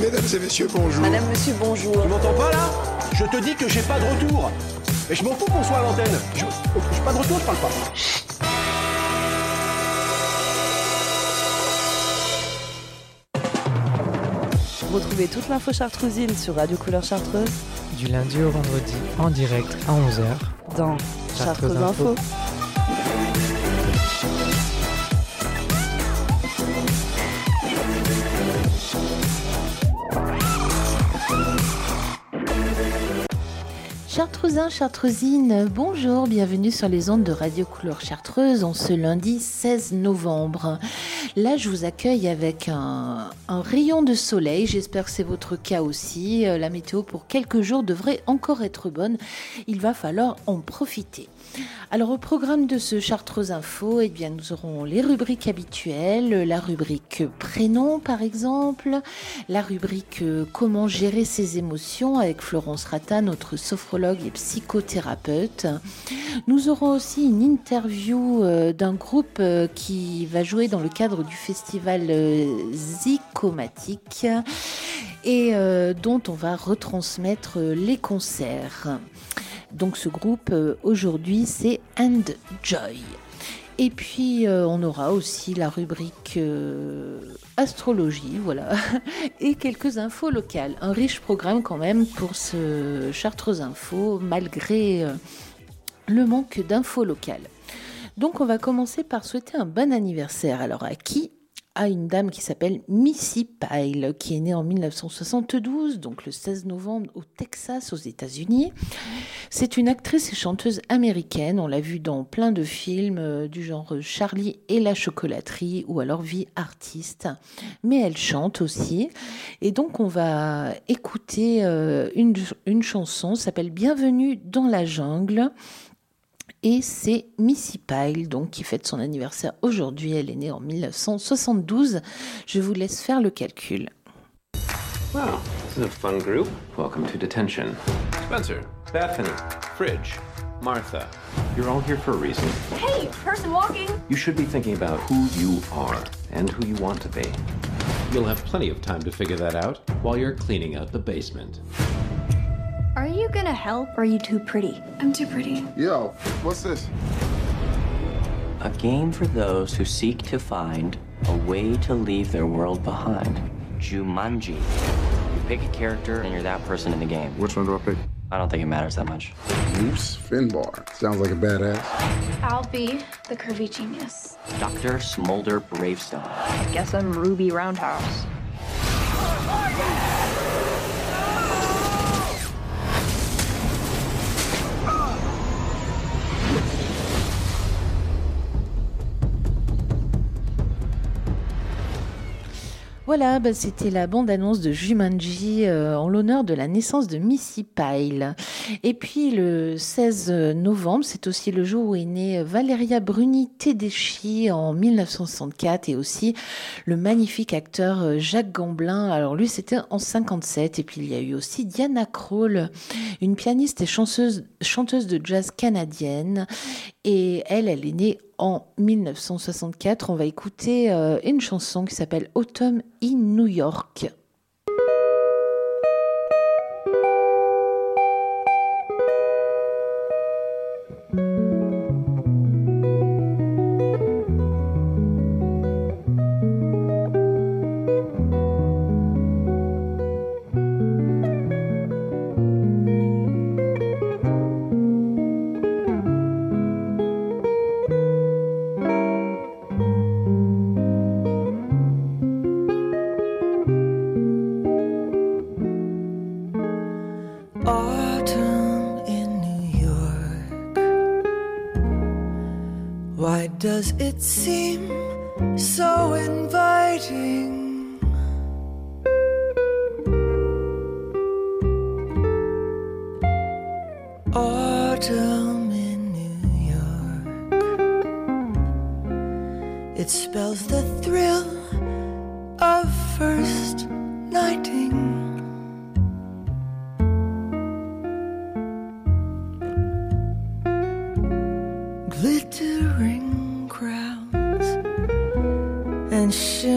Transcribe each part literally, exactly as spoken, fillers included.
Mesdames et messieurs, bonjour. Madame, monsieur, bonjour. Tu m'entends pas là? Je te dis que j'ai pas de retour. Et je m'en fous qu'on soit à l'antenne. Je... J'ai pas de retour, je parle pas. Retrouvez toute l'info chartreusine sur Radio Couleur Chartreuse. Du lundi au vendredi, en direct à onze heures. Dans Chartreuse Chartreuse Info. Info. Chartreusins, Chartreusines, bonjour, bienvenue sur les ondes de Radio Couleur Chartreuse en ce lundi seize novembre. Là, je vous accueille avec un, un rayon de soleil, j'espère que c'est votre cas aussi. La météo pour quelques jours devrait encore être bonne, il va falloir en profiter. Alors au programme de ce Chartreuse Info, eh bien, nous aurons les rubriques habituelles, la rubrique prénom par exemple, la rubrique comment gérer ses émotions avec Florence Rata, notre sophrologue et psychothérapeute. Nous aurons aussi une interview d'un groupe qui va jouer dans le cadre du festival Zycomatique et dont on va retransmettre les concerts. Donc ce groupe euh, aujourd'hui c'est And Joy. Et puis euh, on aura aussi la rubrique euh, astrologie, voilà, et quelques infos locales. Un riche programme quand même pour ce Chartreuse Info malgré euh, le manque d'infos locales. Donc on va commencer par souhaiter un bon anniversaire. Alors à qui ? À une dame qui s'appelle Missy Pyle, qui est née en dix-neuf cent soixante-douze, donc le seize novembre au Texas, aux États-Unis. C'est une actrice et chanteuse américaine. On l'a vue dans plein de films euh, du genre Charlie et la chocolaterie ou alors Vie artiste. Mais elle chante aussi. Et donc on va écouter euh, une, une chanson, ça s'appelle Bienvenue dans la jungle. Et c'est Missy Pyle, donc, qui fête son anniversaire aujourd'hui. Elle est née en dix-neuf cent soixante-douze. Je vous laisse faire le calcul. Wow, this is a fun group. Welcome to detention. Spencer, Bethany, Fridge, Martha. You're all here for a reason. Hey, person walking. You should be thinking about who you are and who you want to be. You'll have plenty of time to figure that out while you're cleaning out the basement. Are you gonna help or are you too pretty? I'm too pretty. Yo, what's this? A game for those who seek to find a way to leave their world behind. Jumanji. You pick a character and you're that person in the game. Which one do I pick? I don't think it matters that much. Moose Finbar. Sounds like a badass. I'll be the curvy genius. Doctor Smolder Bravestone. I guess I'm Ruby Roundhouse. Voilà, bah c'était la bande-annonce de Jumanji euh, en l'honneur de la naissance de Missy Pyle. Et puis le seize novembre, c'est aussi le jour où est née Valeria Bruni Tedeschi en dix-neuf cent soixante-quatre et aussi le magnifique acteur Jacques Gamblin. Alors lui, c'était en cinquante-sept. Et puis il y a eu aussi Diana Krall, une pianiste et chanteuse, chanteuse de jazz canadienne. Et elle, elle est née en dix-neuf cent soixante-quatre. On va écouter euh, une chanson qui s'appelle Autumn in New York. Does it seem so inviting? Autumn in New York. It spells the thrill of first nighting. Glittering crowns and shimmering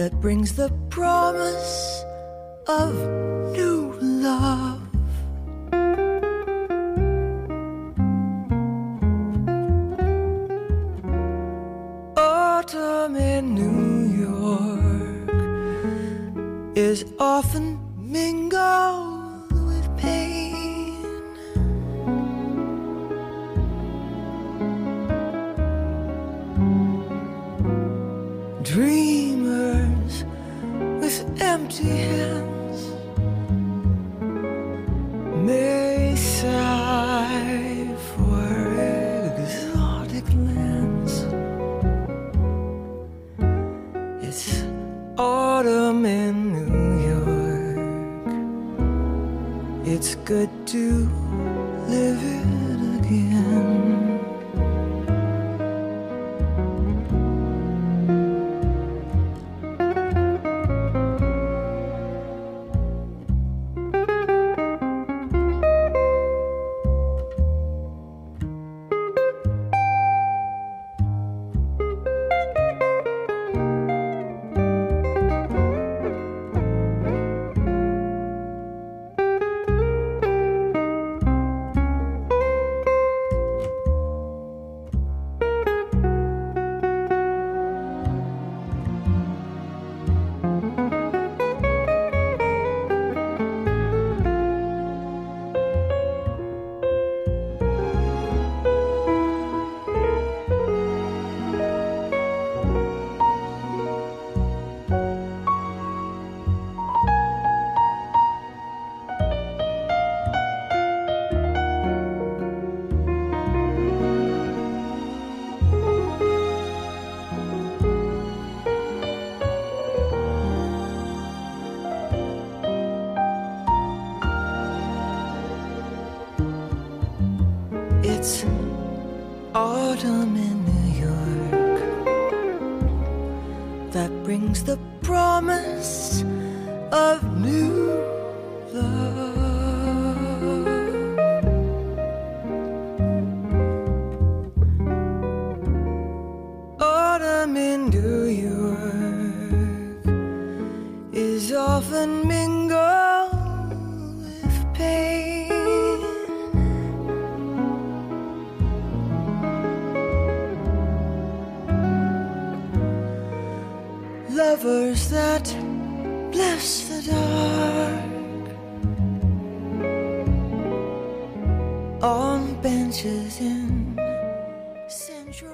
that brings the promise of new love. Autumn in New York is often mingled with pain. Dreamers with empty hands may sigh for exotic lands. It's autumn in New York. It's good to live it again. It's autumn in New York that brings the promise of new love. Autumn in New York is often mingled with pain. Lovers that bless the dark on benches in Central.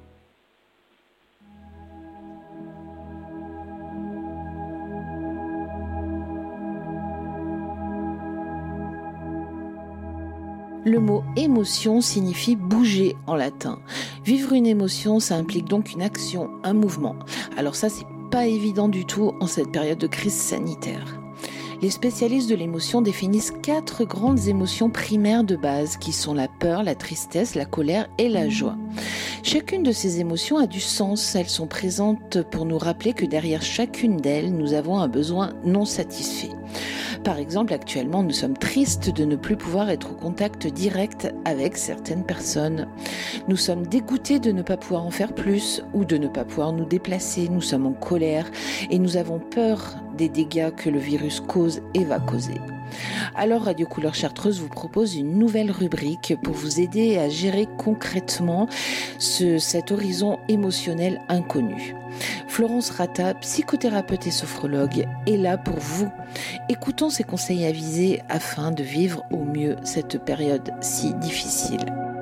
Le mot émotion signifie bouger en latin. Vivre une émotion, ça implique donc une action, un mouvement. Alors ça, c'est pas évident du tout en cette période de crise sanitaire. Les spécialistes de l'émotion définissent quatre grandes émotions primaires de base qui sont la peur, la tristesse, la colère et la joie. Chacune de ces émotions a du sens. Elles sont présentes pour nous rappeler que derrière chacune d'elles, nous avons un besoin non satisfait. Par exemple, actuellement, nous sommes tristes de ne plus pouvoir être au contact direct avec certaines personnes. Nous sommes dégoûtés de ne pas pouvoir en faire plus ou de ne pas pouvoir nous déplacer. Nous sommes en colère et nous avons peur des dégâts que le virus cause et va causer. Alors Radio Couleur Chartreuse vous propose une nouvelle rubrique pour vous aider à gérer concrètement ce, cet horizon émotionnel inconnu. Florence Rata, psychothérapeute et sophrologue, est là pour vous. Écoutons ses conseils avisés afin de vivre au mieux cette période si difficile.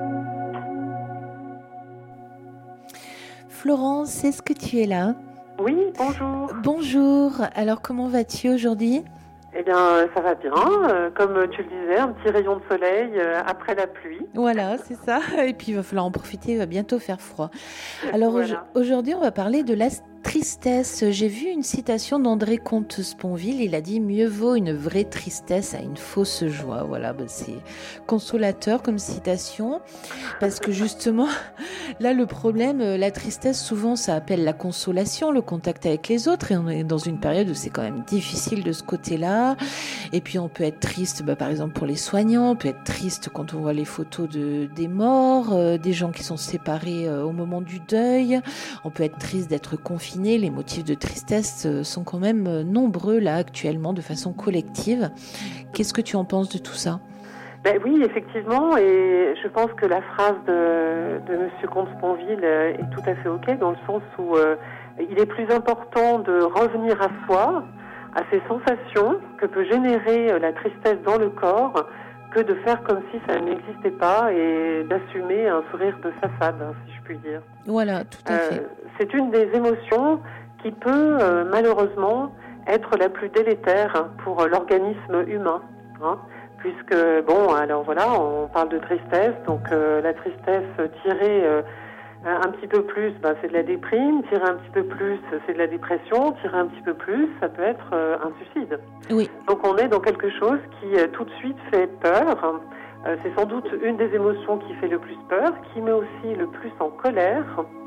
Florence, est-ce que tu es là ? Oui, bonjour. Bonjour, alors comment vas-tu aujourd'hui ? Eh bien, ça va bien. Euh, comme tu le disais, un petit rayon de soleil euh, après la pluie. Voilà, c'est ça. Et puis, il va falloir en profiter, il va bientôt faire froid. Alors, Voilà. Aujourd'hui, on va parler de la tristesse. J'ai vu une citation d'André Comte-Sponville. Il a dit « Mieux vaut une vraie tristesse à une fausse joie ». Voilà, ben c'est consolateur comme citation. Parce que justement, là, le problème, la tristesse, souvent, ça appelle la consolation, le contact avec les autres. Et on est dans une période où c'est quand même difficile de ce côté-là. Et puis, on peut être triste, ben, par exemple, pour les soignants. On peut être triste quand on voit les photos de, des morts, euh, des gens qui sont séparés euh, au moment du deuil. On peut être triste d'être confiné. terminer, les motifs de tristesse sont quand même nombreux là actuellement de façon collective. Qu'est-ce que tu en penses de tout ça ? Ben oui, effectivement, et je pense que la phrase de, de M. Comte-Sponville est tout à fait ok, dans le sens où euh, il est plus important de revenir à soi, à ces sensations que peut générer la tristesse dans le corps, que de faire comme si ça n'existait pas et d'assumer un sourire de façade, hein, si je puis dire. Voilà, tout à fait. Euh, c'est une des émotions qui peut euh, malheureusement être la plus délétère pour l'organisme humain, hein, puisque, bon, alors voilà, on parle de tristesse, donc euh, la tristesse tirée euh, un petit peu plus, bah, c'est de la déprime, tirer un petit peu plus, c'est de la dépression, tirer un petit peu plus, ça peut être euh, un suicide. Oui. Donc on est dans quelque chose qui euh, tout de suite fait peur. Euh, c'est sans doute une des émotions qui fait le plus peur, qui met aussi le plus en colère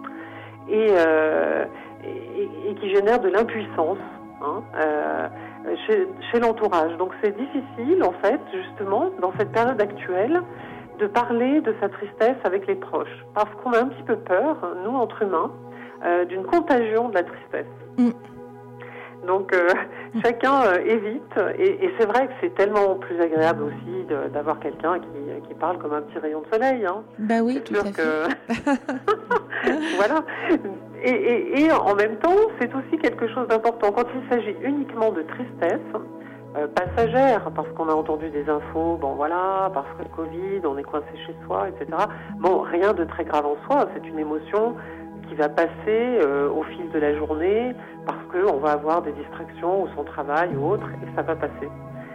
et, euh, et, et qui génère de l'impuissance, hein, euh, chez, chez l'entourage. Donc c'est difficile en fait, justement, dans cette période actuelle, de parler de sa tristesse avec les proches, parce qu'on a un petit peu peur, nous, entre humains, euh, d'une contagion de la tristesse. Mm. Donc, euh, mm. chacun euh, évite, et, et c'est vrai que c'est tellement plus agréable aussi de, d'avoir quelqu'un qui, qui parle comme un petit rayon de soleil. Hein. Bah oui, c'est tout sûr à que... fait. Voilà. Et, et, et en même temps, c'est aussi quelque chose d'important. Quand il s'agit uniquement de tristesse, Euh, passagère, parce qu'on a entendu des infos, bon voilà, parce que le Covid, on est coincé chez soi, et cetera. Bon, rien de très grave en soi, c'est une émotion qui va passer euh, au fil de la journée, parce qu'on va avoir des distractions, ou son travail, ou autre, et ça va passer.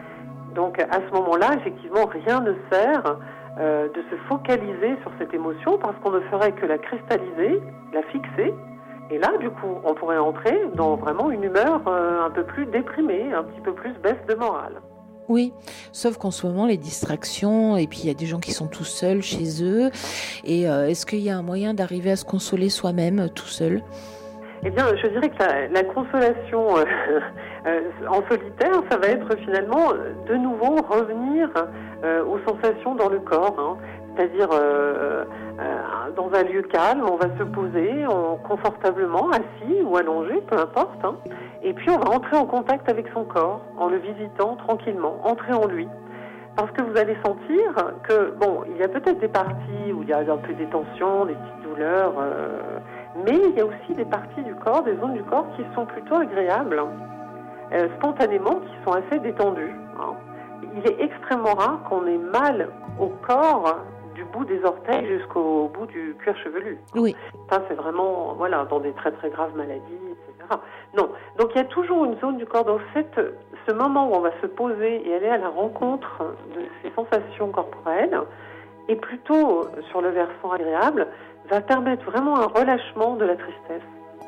Donc à ce moment-là, effectivement, rien ne sert euh, de se focaliser sur cette émotion, parce qu'on ne ferait que la cristalliser, la fixer. Et là, du coup, on pourrait entrer dans vraiment une humeur euh, un peu plus déprimée, un petit peu plus baisse de morale. Oui, sauf qu'en ce moment, les distractions, et puis il y a des gens qui sont tout seuls chez eux. Et euh, est-ce qu'il y a un moyen d'arriver à se consoler soi-même tout seul ? Eh bien, je dirais que la, la consolation euh, euh, en solitaire, ça va être finalement de nouveau revenir euh, aux sensations dans le corps, hein. C'est-à-dire euh, euh, dans un lieu calme, on va se poser on, confortablement, assis ou allongé, peu importe, hein, et puis on va entrer en contact avec son corps, en le visitant tranquillement, entrer en lui. Parce que vous allez sentir que, bon, il y a peut-être des parties où il y a un peu des tensions, des petites douleurs, euh, mais il y a aussi des parties du corps, des zones du corps qui sont plutôt agréables, euh, spontanément, qui sont assez détendues, hein. Il est extrêmera rare qu'on ait mal au corps du bout des orteils jusqu'au bout du cuir chevelu. Oui. Ça, c'est vraiment, voilà, dans des très très graves maladies, et cetera. Non. Donc, il y a toujours une zone du corps. Dans cette, ce moment où on va se poser et aller à la rencontre de ces sensations corporelles, et plutôt sur le versant agréable, va permettre vraiment un relâchement de la tristesse.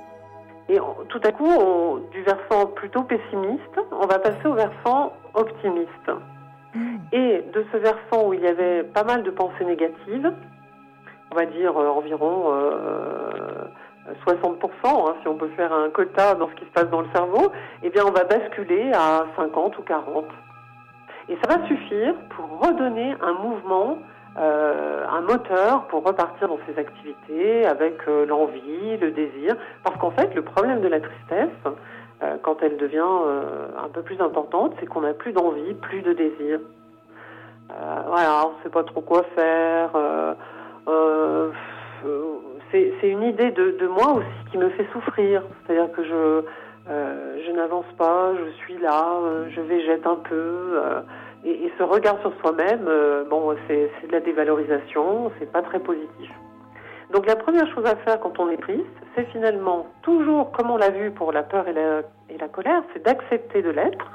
Et on, tout à coup, on, du versant plutôt pessimiste, on va passer au versant optimiste. Et de ce versant où il y avait pas mal de pensées négatives, on va dire euh, environ euh, soixante pour cent, hein, si on peut faire un quota dans ce qui se passe dans le cerveau, eh bien on va basculer à cinquante ou quarante. Et ça va suffire pour redonner un mouvement, euh, un moteur pour repartir dans ses activités avec euh, l'envie, le désir. Parce qu'en fait, le problème de la tristesse, euh, quand elle devient euh, un peu plus importante, c'est qu'on n'a plus d'envie, plus de désir. Euh, voilà, on ne sait pas trop quoi faire. Euh, euh, c'est, c'est une idée de, de moi aussi qui me fait souffrir. C'est-à-dire que je, euh, je n'avance pas, je suis là, euh, je végète un peu. Euh, et, et ce regard sur soi-même, euh, bon, c'est, c'est de la dévalorisation, c'est pas très positif. Donc la première chose à faire quand on est triste, c'est finalement toujours, comme on l'a vu pour la peur et la, et la colère, c'est d'accepter de l'être,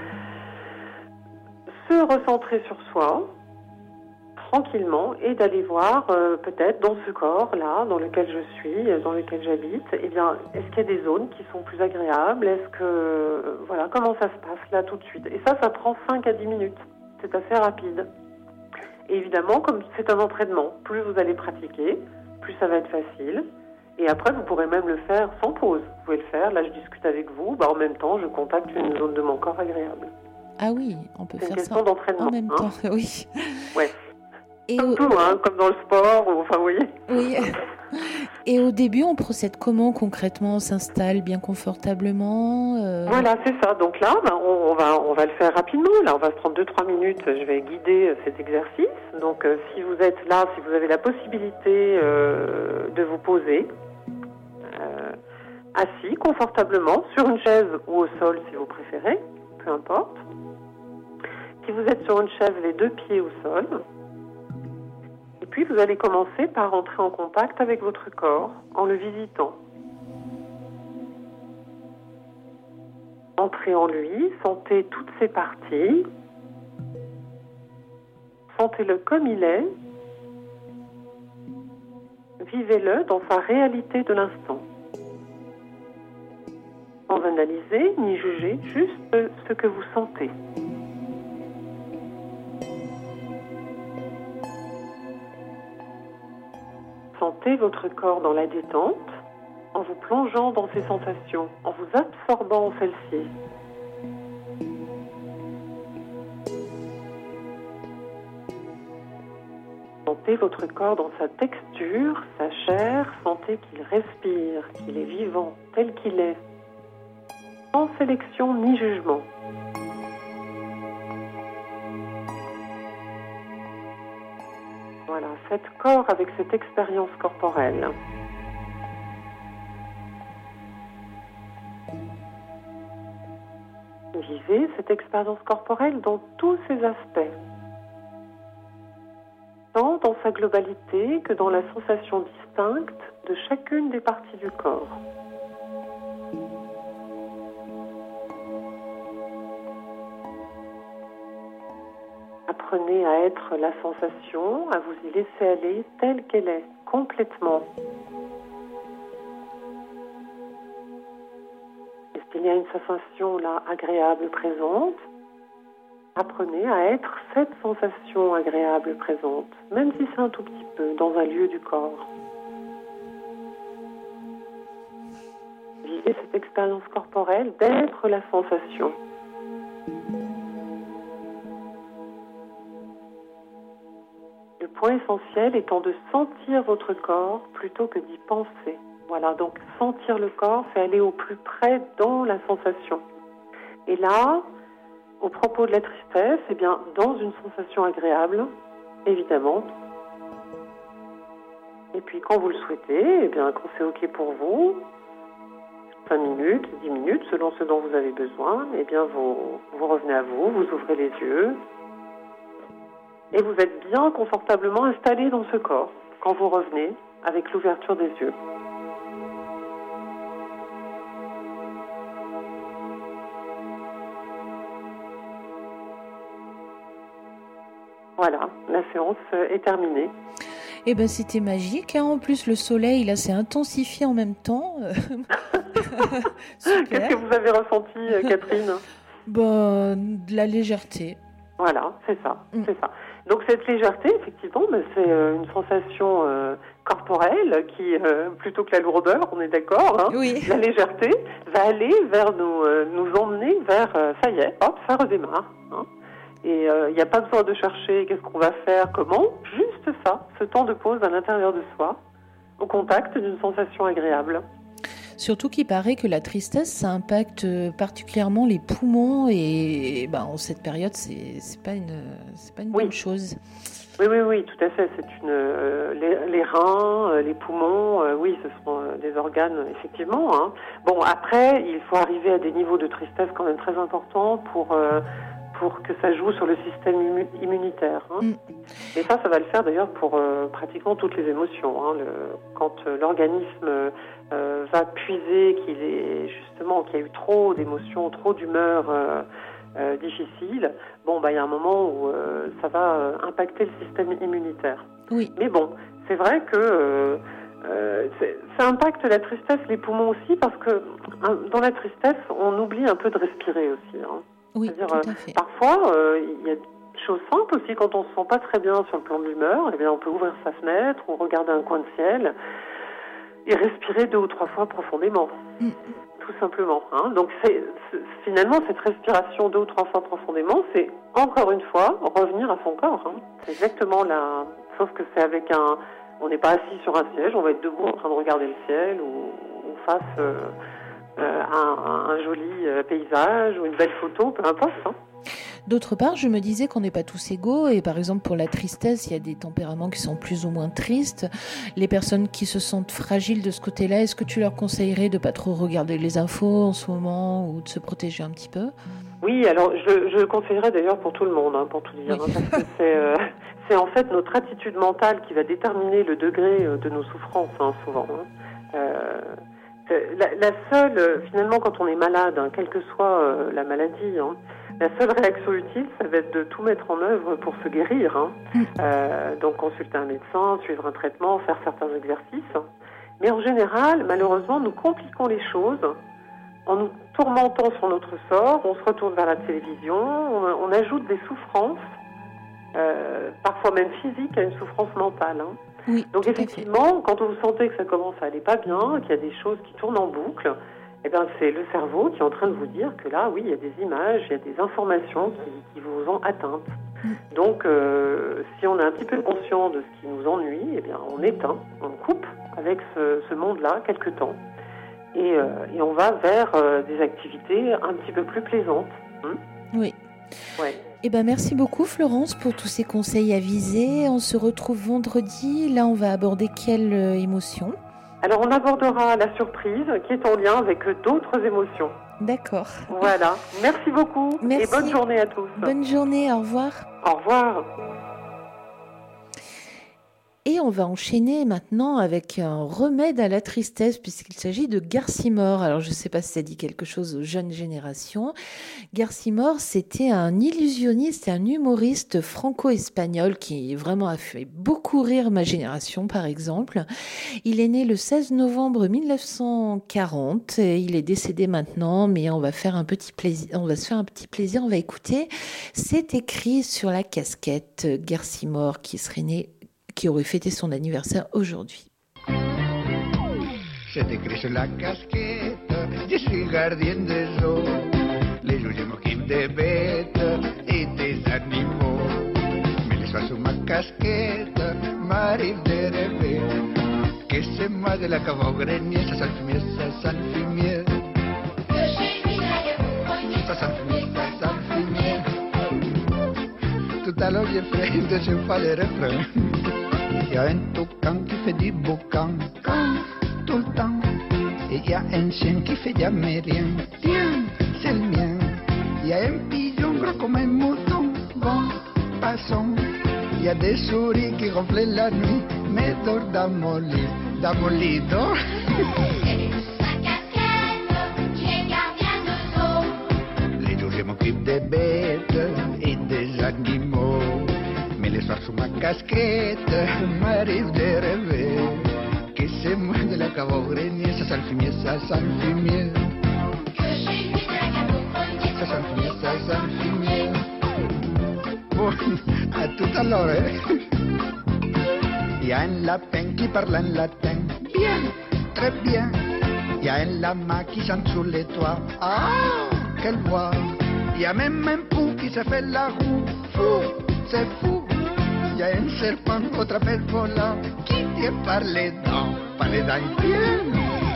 se recentrer sur soi, tranquillement, et d'aller voir euh, peut-être dans ce corps-là, dans lequel je suis, dans lequel j'habite, eh bien, est-ce qu'il y a des zones qui sont plus agréables? Est-ce que, euh, voilà, comment ça se passe là tout de suite? Et ça, ça prend cinq à dix minutes. C'est assez rapide. Et évidemment, comme c'est un entraînement, plus vous allez pratiquer, plus ça va être facile. Et après, vous pourrez même le faire sans pause. Vous pouvez le faire, là je discute avec vous, bah, en même temps je contacte une zone de mon corps agréable. Ah oui, on peut c'est faire ça. C'est une question d'entraînement. En même hein. temps, oui. Ouais. Et comme au... tout, hein, comme dans le sport, ou, enfin vous voyez. Oui. Et au début, on procède comment concrètement? On s'installe bien confortablement euh... Voilà, c'est ça. Donc là, ben, on, on, va, on va le faire rapidement. Là, on va se prendre deux trois minutes. Je vais guider euh, cet exercice. Donc, euh, si vous êtes là, si vous avez la possibilité euh, de vous poser euh, assis confortablement sur une chaise ou au sol, si vous préférez, peu importe. Si vous êtes sur une chaise, les deux pieds au sol. Et puis, vous allez commencer par entrer en contact avec votre corps en le visitant. Entrez en lui, sentez toutes ses parties. Sentez-le comme il est. Vivez-le dans sa réalité de l'instant. Sans analyser ni juger, juste ce que vous sentez. Sentez votre corps dans la détente en vous plongeant dans ces sensations, en vous absorbant en celles-ci. Sentez votre corps dans sa texture, sa chair, sentez qu'il respire, qu'il est vivant, tel qu'il est, sans sélection ni jugement. Voilà, faites corps avec cette expérience corporelle. Vivez cette expérience corporelle dans tous ses aspects, tant dans sa globalité que dans la sensation distincte de chacune des parties du corps. Apprenez à être la sensation, à vous y laisser aller telle qu'elle est, complètement. Est-ce qu'il y a une sensation là agréable présente? Apprenez à être cette sensation agréable présente, même si c'est un tout petit peu, dans un lieu du corps. Vivez cette expérience corporelle d'être la sensation. Le point essentiel étant de sentir votre corps plutôt que d'y penser. Voilà, donc sentir le corps, c'est aller au plus près dans la sensation. Et là, au propos de la tristesse, eh bien, dans une sensation agréable, évidemment. Et puis, quand vous le souhaitez, eh bien, quand c'est OK pour vous, cinq minutes, dix minutes, selon ce dont vous avez besoin, eh bien, vous, vous revenez à vous, vous ouvrez les yeux, et vous êtes bien confortablement installé dans ce corps quand vous revenez avec l'ouverture des yeux. Voilà, la séance est terminée. Eh ben, c'était magique. Hein. En plus, le soleil, là, s'est intensifié en même temps. Qu'est-ce que vous avez ressenti, Catherine? Ben, de la légèreté. Voilà, c'est ça, mm. c'est ça. Donc cette légèreté, effectivement, ben, c'est euh, une sensation euh, corporelle qui, euh, plutôt que la lourdeur, on est d'accord, hein, oui. La légèreté va aller vers nous, euh, nous emmener vers, euh, ça y est, hop, ça redémarre. Hein. Et il euh, n'y a pas besoin de chercher qu'est-ce qu'on va faire, comment, juste ça, ce temps de pause à l'intérieur de soi, au contact d'une sensation agréable. Surtout qu'il paraît que la tristesse, ça impacte particulièrement les poumons et ben, en cette période, c'est, c'est pas une, c'est pas une oui. bonne chose. Oui, oui, oui, tout à fait. C'est une, euh, les, les reins, euh, les poumons, euh, oui, ce sont euh, des organes, effectivement. Hein. Bon, après, il faut arriver à des niveaux de tristesse quand même très importants pour... Euh, pour que ça joue sur le système immunitaire. Hein. Mm. Et ça, ça va le faire d'ailleurs pour euh, pratiquement toutes les émotions. Hein. Le, quand euh, l'organisme euh, va puiser qu'il est justement qu'il y a eu trop d'émotions, trop d'humeurs euh, euh, difficiles, bon, bah, il y a un moment où euh, ça va euh, impacter le système immunitaire. Oui. Mais bon, c'est vrai que euh, euh, c'est, ça impacte la tristesse, les poumons aussi, parce que hein, dans la tristesse, on oublie un peu de respirer aussi. Hein. Oui, C'est-à-dire, tout à euh, fait. parfois, euh, il y a des choses simples aussi, quand on se sent pas très bien sur le plan de l'humeur, eh bien, on peut ouvrir sa fenêtre ou regarder un coin de ciel et respirer deux ou trois fois profondément, mm. tout simplement. Hein. Donc, c'est, c'est, finalement, cette respiration deux ou trois fois profondément, c'est encore une fois revenir à son corps. Hein. C'est exactement la... Sauf que c'est avec un, On n'est pas assis sur un siège, on va être debout en train de regarder le ciel ou, ou face euh, euh, à un, un joli euh, paysage ou une belle photo, peu importe. Hein. D'autre part, je me disais qu'on n'est pas tous égaux et par exemple pour la tristesse, il y a des tempéraments qui sont plus ou moins tristes. Les personnes qui se sentent fragiles de ce côté-là, est-ce que tu leur conseillerais de pas trop regarder les infos en ce moment ou de se protéger un petit peu ? Oui, alors je, je le conseillerais d'ailleurs pour tout le monde, hein, pour tout dire, oui. hein, parce que c'est, euh, c'est en fait notre attitude mentale qui va déterminer le degré de nos souffrances, hein, souvent. Hein. Euh, la, la seule, finalement, quand on est malade, hein, quelle que soit euh, la maladie, hein, la seule réaction utile, ça va être de tout mettre en œuvre pour se guérir. Hein. Euh, donc consulter un médecin, suivre un traitement, faire certains exercices. Mais en général, malheureusement, nous compliquons les choses en nous tourmentant sur notre sort. On se retourne vers la télévision, on, on ajoute des souffrances, euh, parfois même physiques, à une souffrance mentale. Hein. Oui, donc effectivement, quand vous sentez que ça commence à aller pas bien, qu'il y a des choses qui tournent en boucle, eh ben, c'est le cerveau qui est en train de vous dire que là, oui, il y a des images, il y a des informations qui, qui vous ont atteinte. Mm. Donc, euh, si on est un petit peu conscient de ce qui nous ennuie, eh bien, on éteint, on coupe avec ce, ce monde-là quelque temps. Et, euh, et on va vers euh, des activités un petit peu plus plaisantes. Hein ? Oui. Ouais. Eh ben, merci beaucoup Florence pour tous ces conseils avisés. On se retrouve vendredi. Là, on va aborder quelle euh, émotion ? Alors, on abordera la surprise qui est en lien avec d'autres émotions. D'accord. Voilà. Merci beaucoup. Merci. Et bonne journée à tous. Bonne journée. Au revoir. Au revoir. Et on va enchaîner maintenant avec un remède à la tristesse puisqu'il s'agit de Garcimore. Alors je ne sais pas si ça dit quelque chose aux jeunes générations. Garcimore, c'était un illusionniste et un humoriste franco-espagnol qui vraiment a fait beaucoup rire ma génération par exemple. Il est né le seize novembre mille neuf cent quarante et il est décédé maintenant, mais on va faire un petit plaisir, on va se faire un petit plaisir, on va écouter. C'est écrit sur la casquette Garcimore qui serait né qui aurait fêté son anniversaire aujourd'hui. C'est écrit sur la casquette, je suis gardien des eaux, les jours je m'occupe des bêtes et des animaux. Mais les soirs sur ma casquette, m'arrive de rêver que c'est moi de la cave au grenier, ça sent le fumier, ça sent le fumier. Que chez lui, ça sent le fumier, ça sent le fumier. Tout à l'heure j'ai fait de je pas les refrains. Il y a un toucan qui fait du boucan, tout le temps. Et il y a un chien qui fait jamais rien, tiens, c'est le mien. Il y a un pigeon gros comme un mouton, bon, passons. Il y a des souris qui ronflent la nuit, mais dort dans mon lit, dans mon lit, dort. Les jours je m'occupe des bêtes et des animaux. Mais les soirs sous ma casquette, m'arrive de rêver que c'est moi de la cave au grenier, ça sent le fumier, ça sent le fumier. Que chez lui de la cave au grenier, ça sent le fumier, ça sent le fumier. Bon, à tout à l'heure, hein. Il y a un lapin qui parle en latin, bien, très bien. Il y a un lama qui chante sur les toits, ah, quelle voix. Il y a même un pou qui se fait la roue, fou, c'est fou. Il y a un serpent au trapèze volant qui tient par les dents, par les dents bien.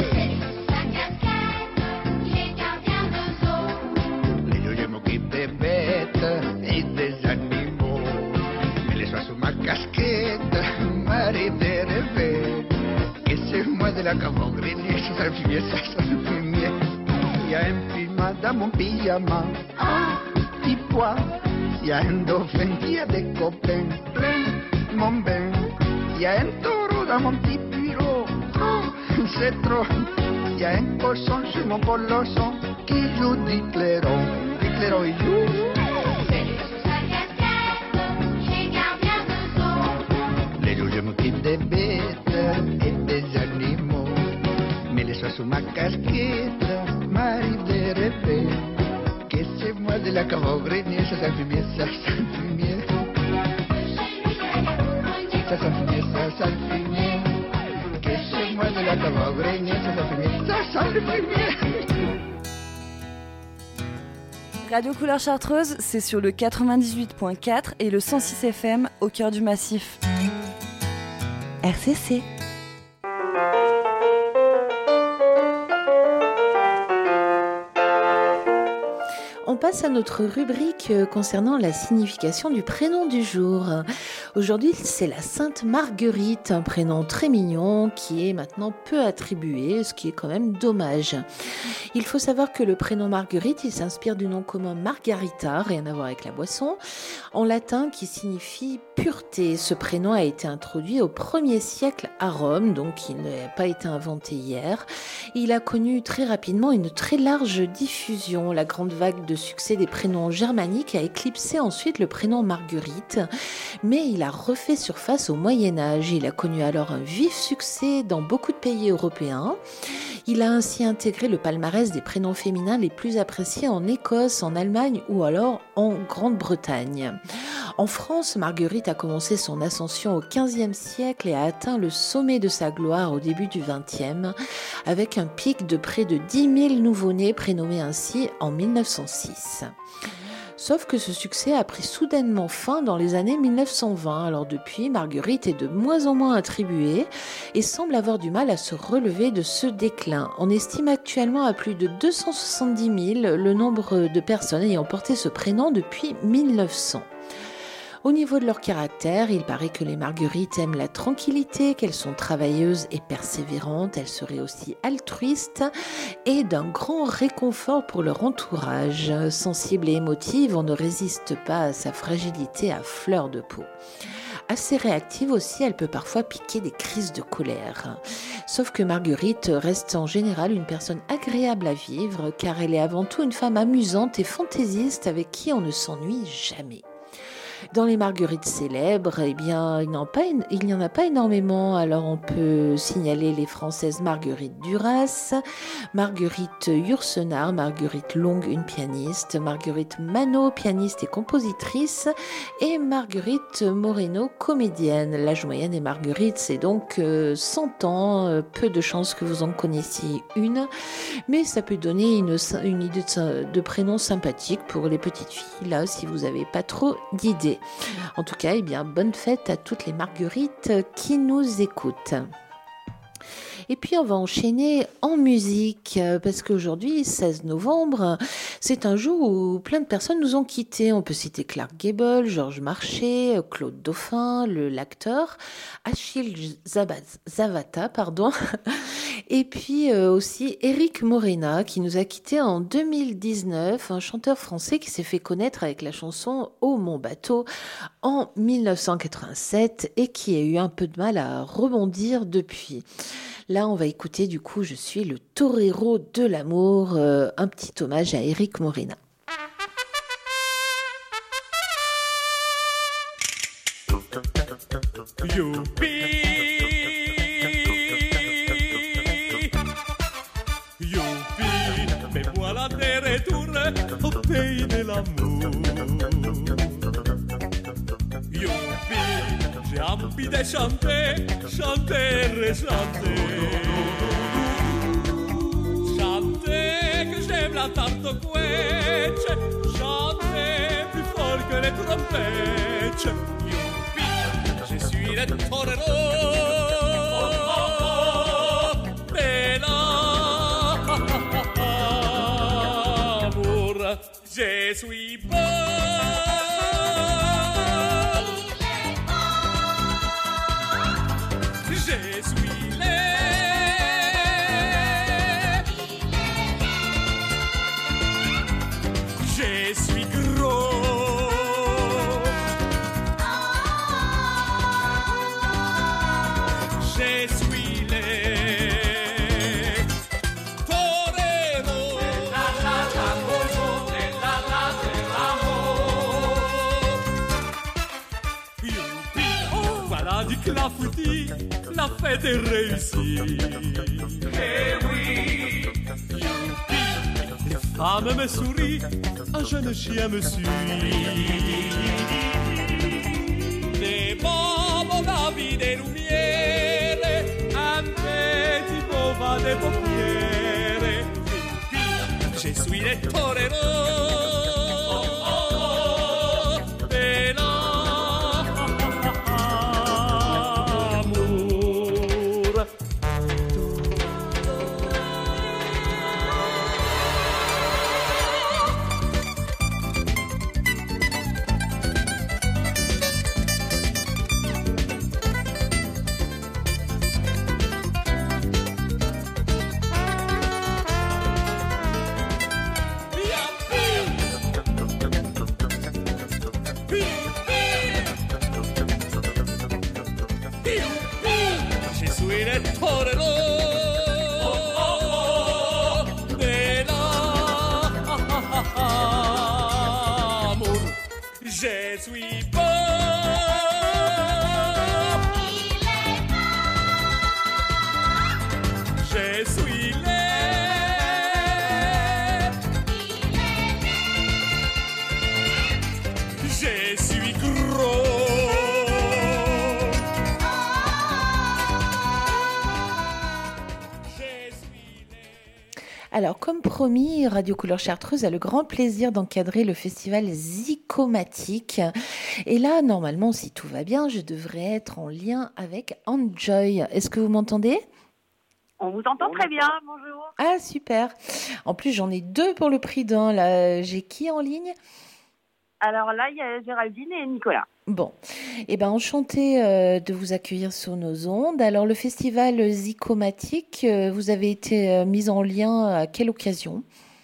Les jours je m'occupe des bêtes et des animaux. Mais les soirs sous ma casquette, m'arrive de rêver que c'est moi de la cave au grenier, ça sent le fumier, ça sent le fumier. Il y a un puma dans mon pyjama, ah, petit pois. Il y a un dauphin qui a des copains, plein mon bain. Il y a un taureau dans mon petit bureau, oh, c'est trop. Il y a un cochon sur mon colosson qui joue du clairon, du clairon il joue. Les jours je m'occupe des bêtes et des animaux. Mais les soirs sous ma casquette, m'arrive de rêver que c'est moi de la cave au grenier, ça sent le fumier, ça sent le fumier. Ça sent le fumier, ça sent le fumier. Que c'est moi de la cave au grenier, ça sent le fumier, ça sent le fumier. Radio Couleur Chartreuse, c'est sur le quatre-vingt-dix-huit point quatre et le cent six F M au cœur du massif. R C C. On passe à notre rubrique concernant la signification du prénom du jour. Aujourd'hui, c'est la Sainte Marguerite, un prénom très mignon qui est maintenant peu attribué, ce qui est quand même dommage. Il faut savoir que le prénom Marguerite, il s'inspire du nom commun Margarita, rien à voir avec la boisson, en latin qui signifie pureté. Ce prénom a été introduit au premier siècle à Rome, donc il n'a pas été inventé hier. Il a connu très rapidement une très large diffusion. La grande vague de succès des prénoms germaniques a éclipsé ensuite le prénom Marguerite, mais il a refait surface au Moyen-Âge. Il a connu alors un vif succès dans beaucoup de pays européens. Il a ainsi intégré le palmarès des prénoms féminins les plus appréciés en Écosse, en Allemagne ou alors en Grande-Bretagne. En France, Marguerite a commencé son ascension au quinzième siècle et a atteint le sommet de sa gloire au début du vingtième, avec un pic de près de dix mille nouveau-nés prénommés ainsi en mille neuf cent six. Sauf que ce succès a pris soudainement fin dans les années mille neuf cent vingt. Alors depuis, Marguerite est de moins en moins attribuée et semble avoir du mal à se relever de ce déclin. On estime actuellement à plus de deux cent soixante-dix mille le nombre de personnes ayant porté ce prénom depuis mille neuf cents. Au niveau de leur caractère, il paraît que les Marguerites aiment la tranquillité, qu'elles sont travailleuses et persévérantes, elles seraient aussi altruistes et d'un grand réconfort pour leur entourage. Sensibles et émotives, on ne résiste pas à sa fragilité à fleur de peau. Assez réactive aussi, elle peut parfois piquer des crises de colère. Sauf que Marguerite reste en général une personne agréable à vivre, car elle est avant tout une femme amusante et fantaisiste avec qui on ne s'ennuie jamais. Dans les Marguerites célèbres, eh bien, il n'y en a pas, il n'y en a pas énormément. Alors, on peut signaler les françaises Marguerite Duras, Marguerite Yourcenar, Marguerite Long, une pianiste, Marguerite Manot, pianiste et compositrice, et Marguerite Moreno, comédienne. L'âge moyen des Marguerites, c'est donc euh, cent ans. Euh, peu de chances que vous en connaissiez une, mais ça peut donner une, une idée de, de prénom sympathique pour les petites filles, là, si vous n'avez pas trop d'idées. En tout cas, eh bien, bonne fête à toutes les Marguerites qui nous écoutent. Et puis on va enchaîner en musique, parce qu'aujourd'hui, seize novembre, c'est un jour où plein de personnes nous ont quittés. On peut citer Clark Gable, Georges Marchais, Claude Dauphin, le l'acteur, Achille Zavata, pardon, et puis euh, aussi Éric Morena, qui nous a quittés en deux mille dix-neuf, un chanteur français qui s'est fait connaître avec la chanson « Oh mon bateau » en mille neuf cent quatre-vingt-sept et qui a eu un peu de mal à rebondir depuis. Là, on va écouter du coup « Je suis le torero de l'amour euh, », un petit hommage à Éric Morena. Youpi, youpi, me voilà de retour au pays de l'amour. Youpi, j'ai envie de chanter, chanter, chanter. Chanter que j'aime la tarte couette, chanter plus fort que les trompettes. Je suis le torero de l'amour. Je suis beau. Je suis laid. Je suis gros. Je suis laid. Torero. La la la la la la Youpi. Oh, voilà du clafoutis, la fête est réussie. Eh oui. Youpi. Les femmes me sourient, un jeune chien me suit. Des bobos, la vie des lumières, un petit bova de paupières. Je suis le torero de l'amour. torero dell'amor. Je suis pas. Je suis laid. Je suis gros. Alors, comme promis, Radio Couleur Chartreuse a le grand plaisir d'encadrer le festival Zycomatique. Et là, normalement, si tout va bien, je devrais être en lien avec Enjoy. Est-ce que vous m'entendez ? On vous entend très bien, bonjour. Ah, super. En plus, j'en ai deux pour le prix d'un. Là, j'ai qui en ligne ? Alors là, il y a Géraldine et Nicolas. Bon, eh ben enchanté euh, de vous accueillir sur nos ondes. Alors le festival Zycomatique, euh, vous avez été euh, mise en lien à quelle occasion ?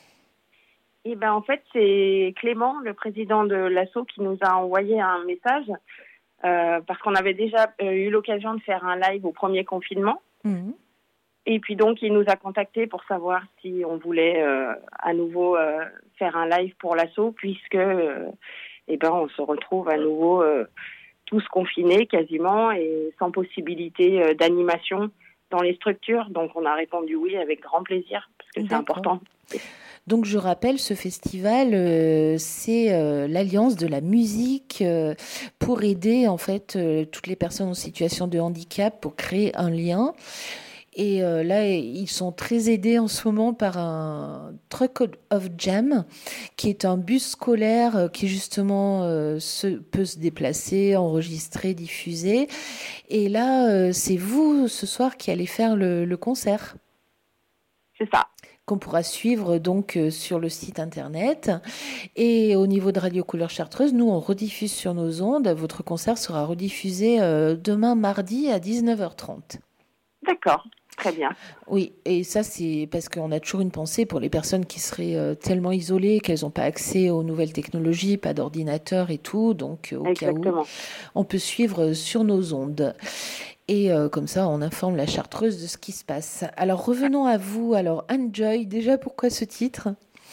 Eh ben en fait, c'est Clément, le président de l'asso, qui nous a envoyé un message euh, parce qu'on avait déjà euh, eu l'occasion de faire un live au premier confinement. Mmh. Et puis donc, il nous a contactés pour savoir si on voulait euh, à nouveau euh, faire un live pour l'asso, puisque euh, eh ben, on se retrouve à nouveau euh, tous confinés quasiment et sans possibilité euh, d'animation dans les structures. Donc, on a répondu oui avec grand plaisir, parce que c'est D'accord. important. Donc je rappelle, ce festival, euh, c'est euh, l'alliance de la musique euh, pour aider en fait euh, toutes les personnes en situation de handicap, pour créer un lien. Et euh, là, ils sont très aidés en ce moment par un Truck of Jam, qui est un bus scolaire euh, qui justement euh, se, peut se déplacer, enregistrer, diffuser. Et là, euh, c'est vous, ce soir, qui allez faire le, le concert. C'est ça. Qu'on pourra suivre donc euh, sur le site internet. Et au niveau de Radio Couleur Chartreuse, nous, on rediffuse sur nos ondes. Votre concert sera rediffusé euh, demain, mardi, à dix-neuf heures trente. D'accord. Très bien. Oui, et ça, c'est parce qu'on a toujours une pensée pour les personnes qui seraient euh, tellement isolées qu'elles n'ont pas accès aux nouvelles technologies, pas d'ordinateur et tout. Donc, euh, au Exactement. cas où, on peut suivre sur nos ondes. Et euh, comme ça, on informe la Chartreuse de ce qui se passe. Alors, revenons à vous. Alors, Enjoy, déjà, pourquoi ce titre ?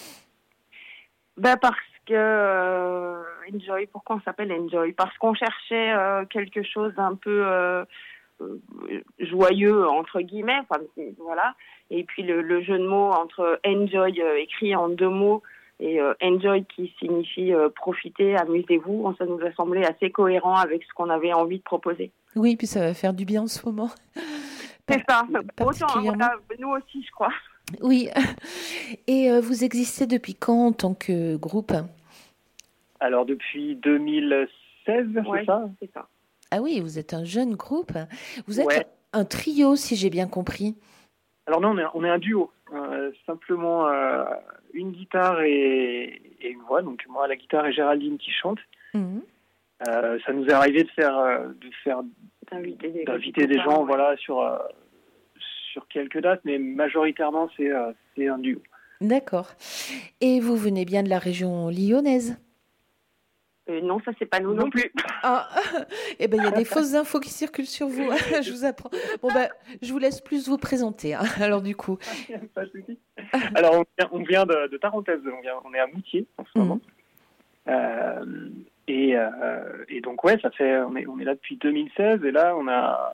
Ben parce que euh, Enjoy, pourquoi on s'appelle Enjoy ? Parce qu'on cherchait euh, quelque chose d'un peu... Euh, joyeux entre guillemets, enfin, voilà, et puis le, le jeu de mots entre enjoy euh, écrit en deux mots et euh, enjoy qui signifie euh, profiter, amusez-vous, ça nous a semblé assez cohérent avec ce qu'on avait envie de proposer. Oui, puis ça va faire du bien en ce moment. C'est ça, autant voilà, nous aussi je crois. Oui, et euh, vous existez depuis quand en tant que groupe ? Alors depuis deux mille seize, ouais, c'est ça ? C'est ça. Ah oui, vous êtes un jeune groupe. Vous êtes ouais. un trio, si j'ai bien compris. Alors non, on est, on est un duo. Euh, simplement euh, une guitare et, et une voix. Donc moi, la guitare et Géraldine qui chante. Mmh. Euh, ça nous est arrivé de faire, de faire, d'inviter des, d'inviter des gens, ouais. voilà, sur euh, sur quelques dates, mais majoritairement c'est euh, c'est un duo. D'accord. Et vous venez bien de la région lyonnaise ? Euh, non, ça c'est pas nous non, non plus. Ah, eh ben il y a des fausses infos qui circulent sur vous. Je vous apprends. Bon ben, je vous laisse plus vous présenter. Hein, alors du coup. Pas de souci. Alors on vient, on vient de, de Tarentaise. On vient, on est à Moutier en ce moment. Mmh. Euh, et, euh, et donc ouais, ça fait, on est, on est là depuis deux mille seize et là on a,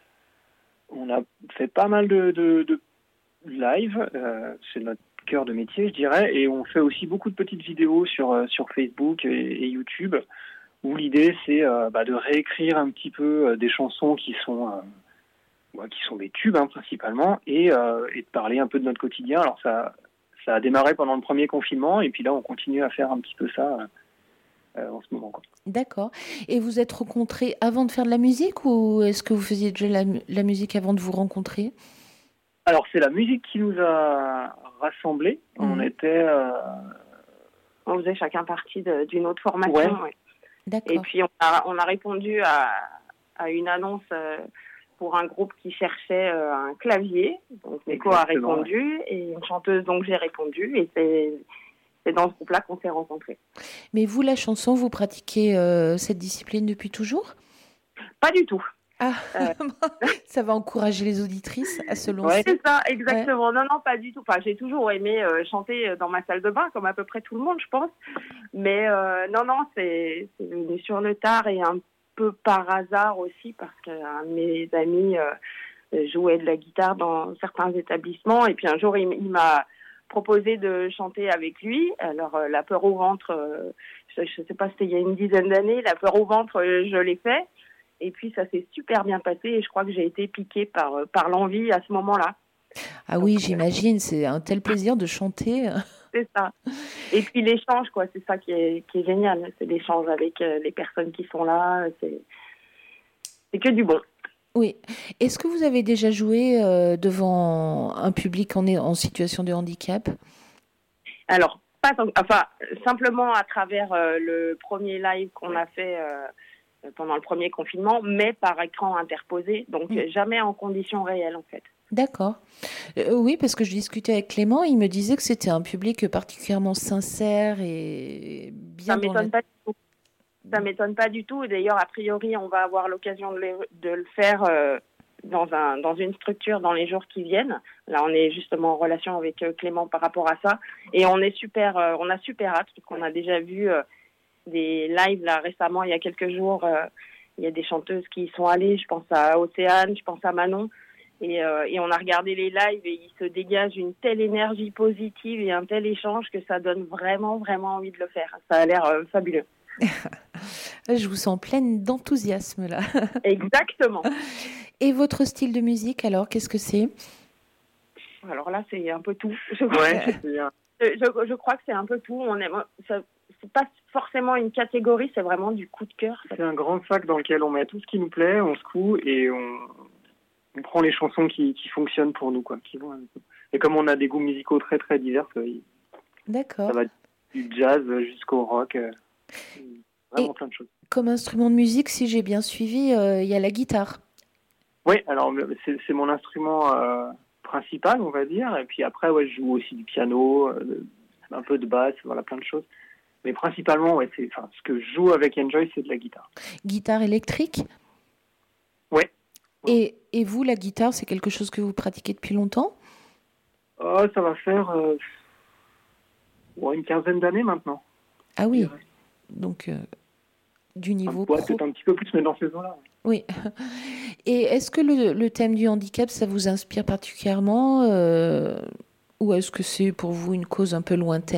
on a fait pas mal de, de, de live. Euh, c'est notre cœur de métier, je dirais, et on fait aussi beaucoup de petites vidéos sur sur Facebook et, et YouTube, où l'idée c'est euh, bah, de réécrire un petit peu euh, des chansons qui sont euh, bah, qui sont des tubes hein, principalement, et, euh, et de parler un peu de notre quotidien. Alors ça ça a démarré pendant le premier confinement, et puis là on continue à faire un petit peu ça euh, en ce moment, quoi. D'accord. Et vous êtes rencontrés avant de faire de la musique, ou est-ce que vous faisiez déjà la, la musique avant de vous rencontrer ? Alors c'est la musique qui nous a rassemblés. Mmh. On était, euh... on faisait chacun partie de, d'une autre formation. Ouais. Ouais. D'accord. Et puis on a, on a répondu à, à une annonce euh, pour un groupe qui cherchait euh, un clavier. Donc Nico a répondu, ouais. Et une chanteuse, donc j'ai répondu, et c'est, c'est dans ce groupe-là qu'on s'est rencontrés. Mais vous, la chanson, vous pratiquez euh, cette discipline depuis toujours ? Pas du tout. Ah, Euh, ça va encourager les auditrices à se lancer. Ouais, c'est ça, exactement. Ouais. Non, non, pas du tout. Enfin, j'ai toujours aimé euh, chanter dans ma salle de bain, comme à peu près tout le monde, je pense. Mais euh, non, non, c'est, c'est venu sur le tard et un peu par hasard aussi, parce qu'un de mes amis euh, jouait de la guitare dans certains établissements. Et puis un jour, il, il m'a proposé de chanter avec lui. Alors, euh, la peur au ventre, euh, je ne sais pas, c'était il y a une dizaine d'années, la peur au ventre, euh, je l'ai fait. Et puis, ça s'est super bien passé et je crois que j'ai été piquée par, par l'envie à ce moment-là. Ah oui, j'imagine, c'est un tel plaisir de chanter. C'est ça. Et puis l'échange, quoi, c'est ça qui est, qui est génial. C'est l'échange avec les personnes qui sont là. C'est, c'est que du bon. Oui. Est-ce que vous avez déjà joué euh, devant un public en, en situation de handicap ? Alors, pas, enfin, simplement à travers euh, le premier live qu'on a fait euh, pendant le premier confinement, mais par écran interposé, donc mmh. jamais en conditions réelles en fait. D'accord. Euh, oui, parce que je discutais avec Clément, il me disait que c'était un public particulièrement sincère et bien. Ça m'étonne la... pas du tout. Ça m'étonne pas du tout. Et d'ailleurs, a priori, on va avoir l'occasion de, les, de le faire euh, dans un dans une structure dans les jours qui viennent. Là, on est justement en relation avec euh, Clément par rapport à ça, et on est super, euh, on a super hâte parce qu'on a déjà vu euh, des lives là récemment, il y a quelques jours. Euh, il y a des chanteuses qui y sont allées. Je pense à Océane, je pense à Manon. Et, euh, et on a regardé les lives et il se dégage une telle énergie positive et un tel échange que ça donne vraiment, vraiment envie de le faire. Ça a l'air euh, fabuleux. Je vous sens pleine d'enthousiasme là. Exactement. Et votre style de musique, alors, qu'est-ce que c'est ? Alors là, c'est un peu tout. Je crois, ouais, que, je, je, je crois que c'est un peu tout. On aime, ça, c'est pas forcément une catégorie, c'est vraiment du coup de cœur. C'est un grand sac dans lequel on met tout ce qui nous plaît, on secoue et on... on prend les chansons qui, qui fonctionnent pour nous, quoi, qui vont avec nous. Et comme on a des goûts musicaux très très divers, D'accord. Ça va du jazz jusqu'au rock, euh, vraiment et plein de choses. Comme instrument de musique, si j'ai bien suivi, il euh, y a la guitare. Oui, alors c'est, c'est mon instrument euh, principal, on va dire. Et puis après, ouais, je joue aussi du piano, euh, un peu de basse, voilà, plein de choses. Mais principalement, ouais, c'est, enfin, ce que je joue avec Enjoy, c'est de la guitare. Guitare électrique ? Oui. Et, et vous, la guitare, c'est quelque chose que vous pratiquez depuis longtemps ? Oh, ça va faire euh, ouais, une quinzaine d'années maintenant. Ah oui, donc euh, du niveau ouais, pro. Peut-être un petit peu plus, mais dans ces eaux-là. Oui. Et est-ce que le, le thème du handicap, ça vous inspire particulièrement euh, ou est-ce que c'est pour vous une cause un peu lointaine ?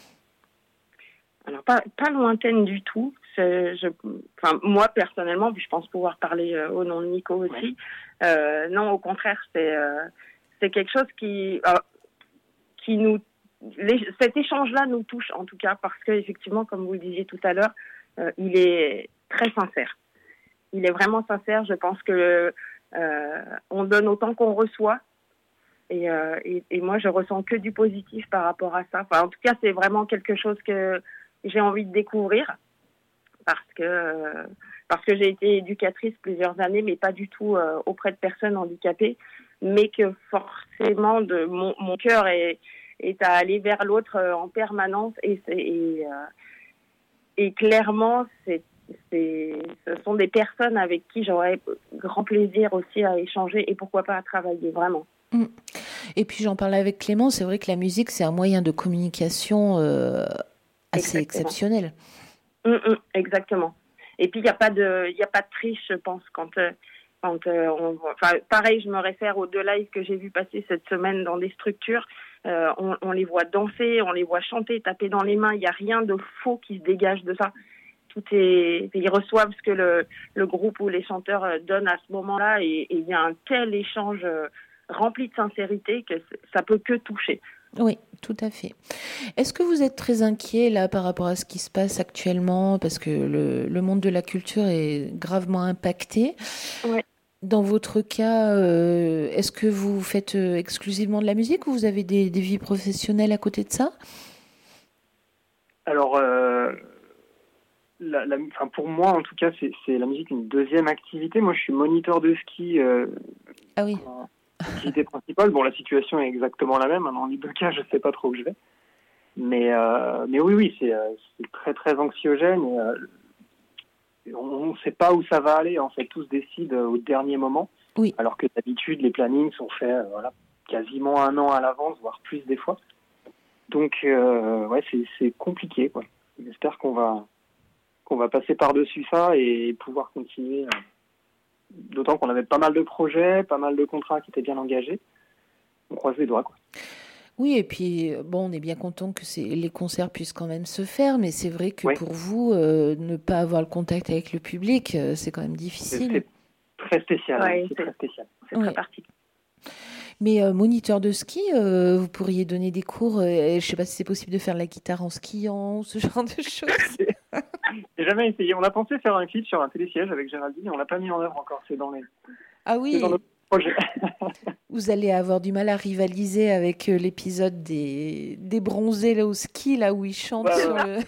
Alors, pas, pas lointaine du tout. C'est, je, enfin, moi, personnellement, puis je pense pouvoir parler euh, au nom de Nico aussi, ouais. euh, non, au contraire, c'est, euh, c'est quelque chose qui, euh, qui nous... Les, cet échange-là nous touche, en tout cas, parce qu'effectivement, comme vous le disiez tout à l'heure, euh, il est très sincère. Il est vraiment sincère. Je pense que euh, on donne autant qu'on reçoit. Et, euh, et, et moi, je ressens que du positif par rapport à ça. Enfin, en tout cas, c'est vraiment quelque chose que j'ai envie de découvrir. Parce que, parce que j'ai été éducatrice plusieurs années, mais pas du tout euh, auprès de personnes handicapées, mais que forcément de, mon, mon cœur est, est à aller vers l'autre euh, en permanence. Et, c'est, et, euh, et clairement, c'est, c'est, ce sont des personnes avec qui j'aurais grand plaisir aussi à échanger et pourquoi pas à travailler, vraiment. Mmh. Et puis j'en parlais avec Clément, c'est vrai que la musique, c'est un moyen de communication euh, assez Exactement. exceptionnel. Mmh, mmh, exactement. Et puis il n'y a pas de, il y a pas de triche, je pense, quand, quand euh, on voit. Enfin, pareil, je me réfère aux deux lives que j'ai vu passer cette semaine dans des structures. Euh, on, on les voit danser, on les voit chanter, taper dans les mains. Il n'y a rien de faux qui se dégage de ça. Tout est, ils reçoivent ce que le, le groupe ou les chanteurs donnent à ce moment-là, et il y a un tel échange rempli de sincérité que ça peut que toucher. Oui, tout à fait. Est-ce que vous êtes très inquiet là par rapport à ce qui se passe actuellement, parce que le, le monde de la culture est gravement impacté. Ouais. Dans votre cas, euh, est-ce que vous faites euh, exclusivement de la musique ou vous avez des, des vies professionnelles à côté de ça ? Alors, euh, la, la, enfin pour moi, en tout cas, c'est, c'est la musique une deuxième activité. Moi, je suis moniteur de ski. Euh, ah oui. En activité principale. Bon, la situation est exactement la même. Dans les deux cas, je ne sais pas trop où je vais. Mais, euh, mais oui, oui, c'est, c'est très, très anxiogène. Et, euh, on ne sait pas où ça va aller. En fait, tout se décide au dernier moment. Oui. Alors que d'habitude, les plannings sont faits euh, voilà, quasiment un an à l'avance, voire plus des fois. Donc, euh, ouais, c'est, c'est compliqué, quoi. J'espère qu'on va, qu'on va passer par-dessus ça et pouvoir continuer. Euh, d'autant qu'on avait pas mal de projets, pas mal de contrats qui étaient bien engagés. On croise les doigts, quoi. Oui, et puis, bon, on est bien content que c'est, les concerts puissent quand même se faire, mais c'est vrai que ouais. pour vous, euh, ne pas avoir le contact avec le public, euh, c'est quand même difficile. C'est, c'est très spécial, ouais, c'est, c'est très spécial. C'est ouais. très particulier. Mais euh, moniteur de ski, euh, vous pourriez donner des cours, euh, je ne sais pas si c'est possible de faire de la guitare en skiant, ce genre de choses. J'ai jamais essayé. On a pensé faire un clip sur un télésiège avec Géraldine, mais on l'a pas mis en œuvre encore. C'est dans les. Ah oui. C'est dans notre projet. Vous allez avoir du mal à rivaliser avec euh, l'épisode des des bronzés là au ski, là où ils chantent bah, sur le.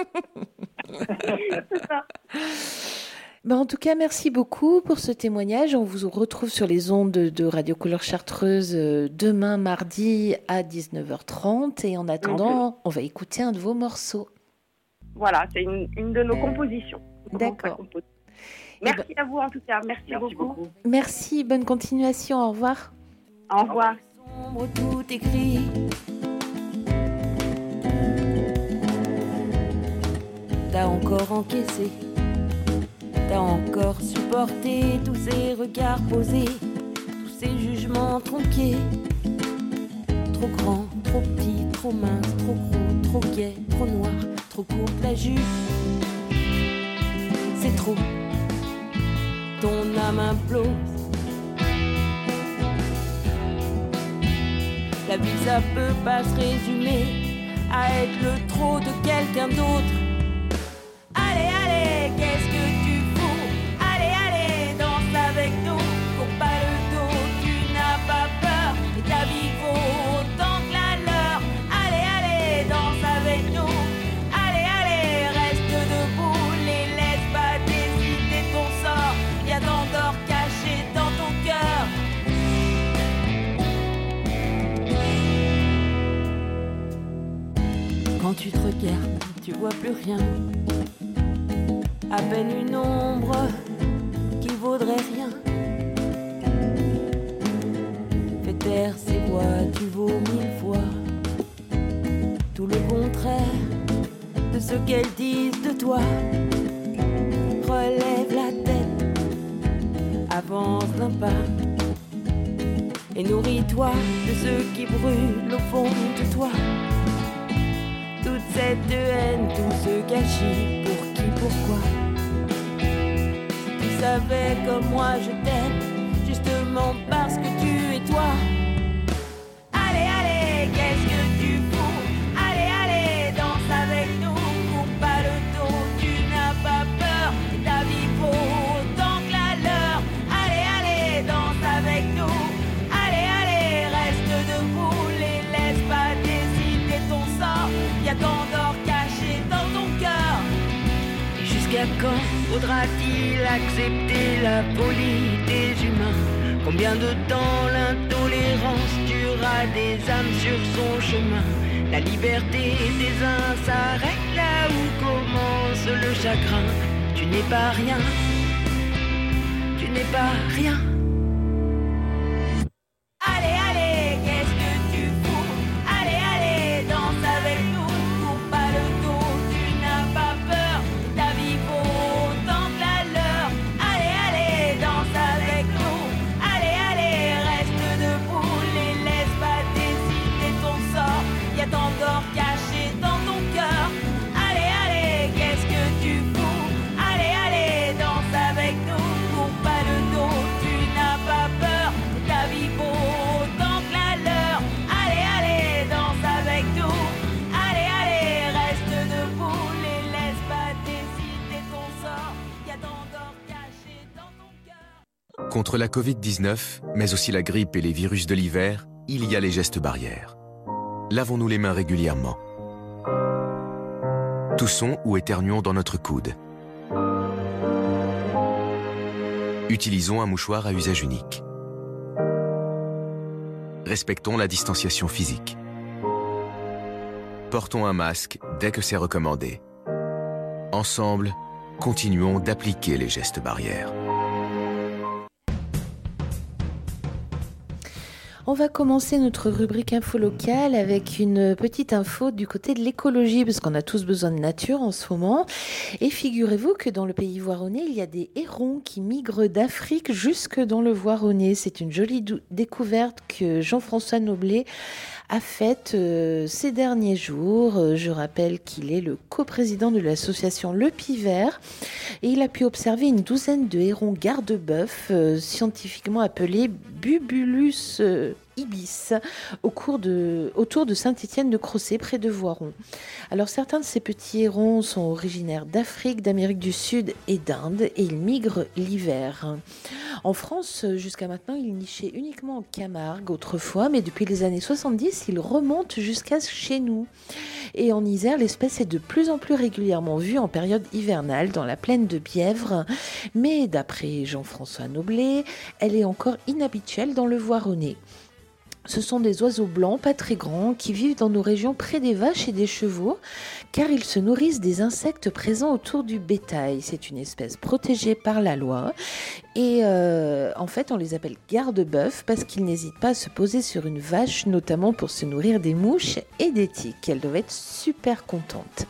C'est ça. Ben, en tout cas, merci beaucoup pour ce témoignage. On vous retrouve sur les ondes de Radio Couleur Chartreuse demain mardi à dix-neuf heures trente. Et en attendant, okay. on va écouter un de vos morceaux. Voilà, c'est une, une de nos compositions. D'accord. Merci ben, à vous en tout cas. Merci, merci beaucoup. beaucoup. Merci, bonne continuation. Au revoir. Au revoir. Sombre, tout écrit. T'as encore encaissé. T'as encore supporté tous ces regards posés, tous ces jugements tronqués. Trop grand, trop petit, trop mince, trop gros, trop gai, trop noir, trop courte la jupe. C'est trop, ton âme implose. La vie ça peut pas se résumer à être le trop de quelqu'un d'autre. Allez, allez, qu'est-ce que tu fous? Allez, allez, danse avec nous. Cours pas le dos, tu n'as pas peur. Et ta vie vaut autant que la leur. Allez, allez, danse avec nous. Allez, allez, reste debout. Les laisse pas décider ton sort. Y'a tant d'or caché dans ton cœur. Quand tu te regardes, tu vois plus rien. À peine une ombre qui vaudrait rien. Fais taire ces voix, tu vaux mille fois. Tout le contraire de ce qu'elles disent de toi. Relève la tête, avance d'un pas. Et nourris-toi de ce qui brûle au fond de toi. Toute cette haine, tout ce gâchis, pour qui, pourquoi? Si tu savais comme moi je t'aime, justement parce que tu es toi. Allez, allez, qu'est-ce que tu fous? Allez, allez, danse avec nous. Cours pas le dos, tu n'as pas peur. Et ta vie vaut autant que la leur. Allez, allez, danse avec nous. Allez, allez, reste debout. Les laisse pas décider ton sort. Y'a tant d'or caché dans ton cœur. Et jusqu'à quand faudra-t-il accepter la folie des humains? Combien de temps l'intolérance tuera des âmes sur son chemin? La liberté des uns s'arrête là où commence le chagrin. Tu n'es pas rien, tu n'es pas rien. Allez, allez, qu'est-ce que tu fous? Allez, allez, danse avec nous. Cours pas le dos, tu n'as pas peur. Ta vie vaut autant que la leur. Allez, allez, danse avec nous. Allez, allez, reste debout. Les laisse pas décider ton sort. Y'a tant d'or caché dans ton cœur. Allez, allez, qu'est-ce que tu fous? Allez, allez, danse avec nous. Cours pas le dos, tu n'as pas peur. Ta vie vaut autant que la leur. Allez, allez, danse avec nous. Allez, allez, reste debout. Les laisse pas décider ton sort. Y'a tant d'or caché dans ton cœur. Contre la covid dix-neuf, mais aussi la grippe et les virus de l'hiver, il y a les gestes barrières. Lavons-nous les mains régulièrement. Toussons ou éternuons dans notre coude. Utilisons un mouchoir à usage unique. Respectons la distanciation physique. Portons un masque dès que c'est recommandé. Ensemble, continuons d'appliquer les gestes barrières. On va commencer notre rubrique info locale avec une petite info du côté de l'écologie, parce qu'on a tous besoin de nature en ce moment. Et figurez-vous que dans le pays voironnais, il y a des hérons qui migrent d'Afrique jusque dans le Voironnais. C'est une jolie dou- découverte que Jean-François Noblet a faite euh, ces derniers jours. Euh, je rappelle qu'il est le coprésident de l'association Le Pivert et il a pu observer une douzaine de hérons garde-bœuf euh, scientifiquement appelés Bubulus euh, ibis au cours de, autour de Saint-Étienne-de-Crossé près de Voiron. Alors certains de ces petits hérons sont originaires d'Afrique, d'Amérique du Sud et d'Inde et ils migrent l'hiver. En France, jusqu'à maintenant, ils nichaient uniquement en Camargue autrefois, mais depuis les années soixante-dix, ils remontent jusqu'à chez nous. Et en Isère, l'espèce est de plus en plus régulièrement vue en période hivernale dans la plaine de Bièvre, mais d'après Jean-François Noblet, elle est encore inhabituelle dans le Voironnais. Ce sont des oiseaux blancs, pas très grands, qui vivent dans nos régions près des vaches et des chevaux, car ils se nourrissent des insectes présents autour du bétail. C'est une espèce protégée par la loi. Et euh, en fait, on les appelle garde-bœuf parce qu'ils n'hésitent pas à se poser sur une vache, notamment pour se nourrir des mouches et des tiques. Elles doivent être super contentes.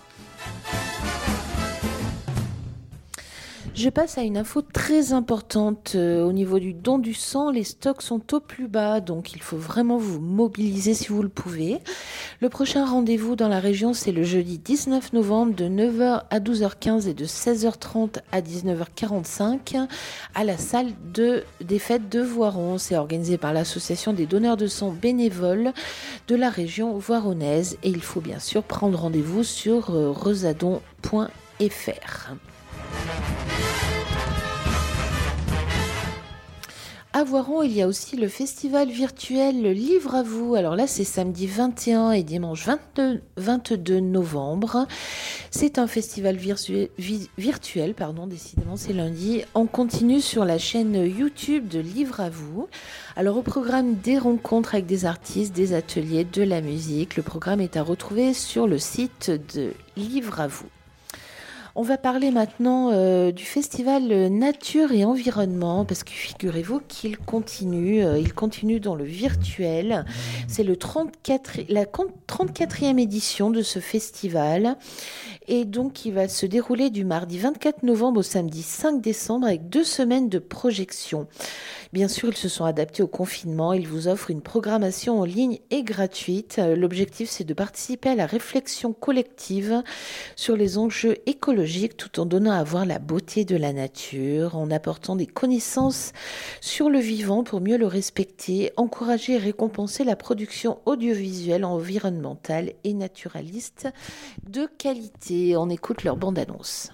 Je passe à une info très importante. Euh, au niveau du don du sang, les stocks sont au plus bas, donc il faut vraiment vous mobiliser si vous le pouvez. Le prochain rendez-vous dans la région, c'est le jeudi dix-neuf novembre de neuf heures à douze heures quinze et de seize heures trente à dix-neuf heures quarante-cinq à la salle de, des fêtes de Voiron. C'est organisé par l'association des donneurs de sang bénévoles de la région voironnaise et il faut bien sûr prendre rendez-vous sur euh, resadon point f r. À Voiron, il y a aussi le festival virtuel Livre à vous. Alors là, c'est samedi vingt et un et dimanche vingt-deux, vingt-deux novembre. C'est un festival virtu- vi- virtuel, pardon, décidément, c'est lundi. On continue sur la chaîne YouTube de Livre à vous. Alors au programme, des rencontres avec des artistes, des ateliers, de la musique. Le programme est à retrouver sur le site de Livre à vous. On va parler maintenant euh, du festival Nature et Environnement, parce que figurez-vous qu'il continue, euh, il continue dans le virtuel. C'est le trente-quatre, la trente-quatrième édition de ce festival. Et donc, il va se dérouler du mardi vingt-quatre novembre au samedi cinq décembre avec deux semaines de projection. Bien sûr, ils se sont adaptés au confinement. Ils vous offrent une programmation en ligne et gratuite. L'objectif, c'est de participer à la réflexion collective sur les enjeux écologiques tout en donnant à voir la beauté de la nature, en apportant des connaissances sur le vivant pour mieux le respecter, encourager et récompenser la production audiovisuelle, environnementale et naturaliste de qualité. On écoute leur bande-annonce.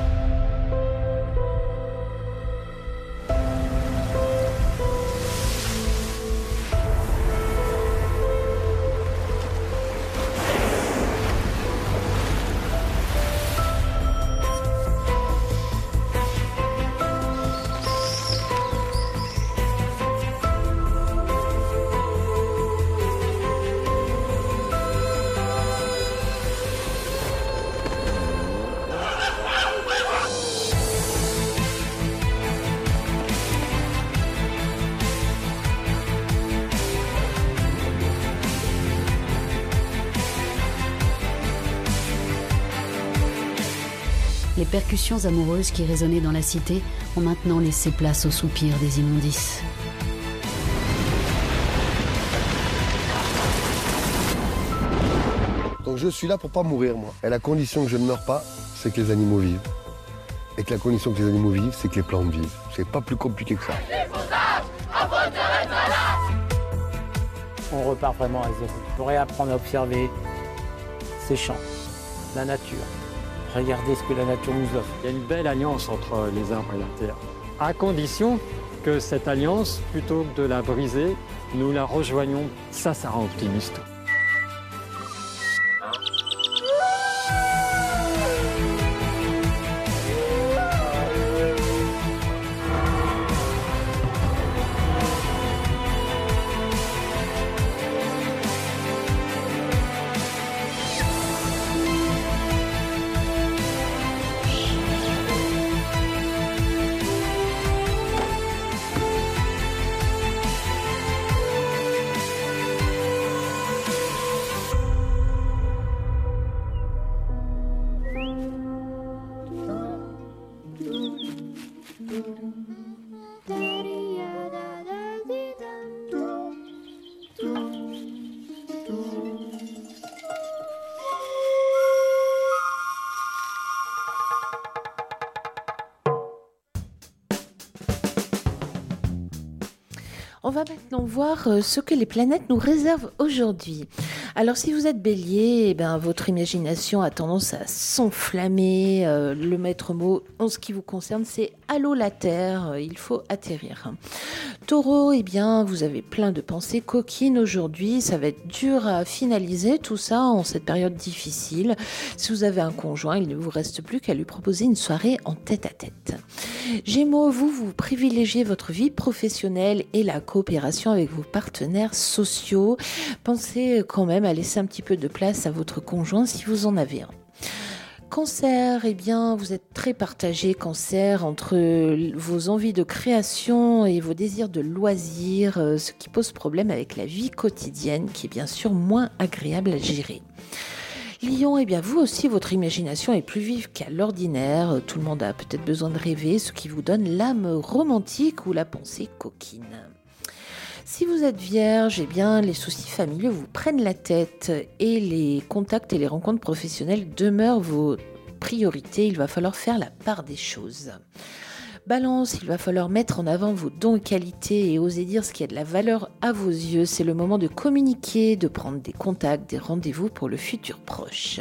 Les percussions amoureuses qui résonnaient dans la cité ont maintenant laissé place aux soupirs des immondices. Donc je suis là pour pas mourir, moi. Et la condition que je ne meurs pas, c'est que les animaux vivent. Et que la condition que les animaux vivent, c'est que les plantes vivent. C'est pas plus compliqué que ça. On repart vraiment à zéro. Il faut réapprendre à observer ces champs, la nature. Regardez ce que la nature nous offre. Il y a une belle alliance entre les arbres et la terre, à condition que cette alliance, plutôt que de la briser, nous la rejoignons. Ça, ça rend optimiste. va maintenant voir euh, ce que les planètes nous réservent aujourd'hui. Alors si vous êtes Bélier, eh ben, votre imagination a tendance à s'enflammer. Euh, le maître mot en ce qui vous concerne, c'est « Allô la Terre, euh, il faut atterrir ». Taureau, eh bien, vous avez plein de pensées coquines aujourd'hui. Ça va être dur à finaliser tout ça en cette période difficile. Si vous avez un conjoint, il ne vous reste plus qu'à lui proposer une soirée en tête-à-tête. Gémeaux, vous, vous privilégiez votre vie professionnelle et la coopération avec vos partenaires sociaux. Pensez quand même à laisser un petit peu de place à votre conjoint si vous en avez un. Cancer, eh bien, vous êtes très partagé, Cancer, entre vos envies de création et vos désirs de loisirs, ce qui pose problème avec la vie quotidienne, qui est bien sûr moins agréable à gérer. Lion, eh bien, vous aussi, votre imagination est plus vive qu'à l'ordinaire. Tout le monde a peut-être besoin de rêver, ce qui vous donne l'âme romantique ou la pensée coquine. Si vous êtes vierge, eh bien, les soucis familiaux vous prennent la tête et les contacts et les rencontres professionnelles demeurent vos priorités. Il va falloir faire la part des choses. Balance, il va falloir mettre en avant vos dons et qualités et oser dire ce qui a de la valeur à vos yeux. C'est le moment de communiquer, de prendre des contacts, des rendez-vous pour le futur proche.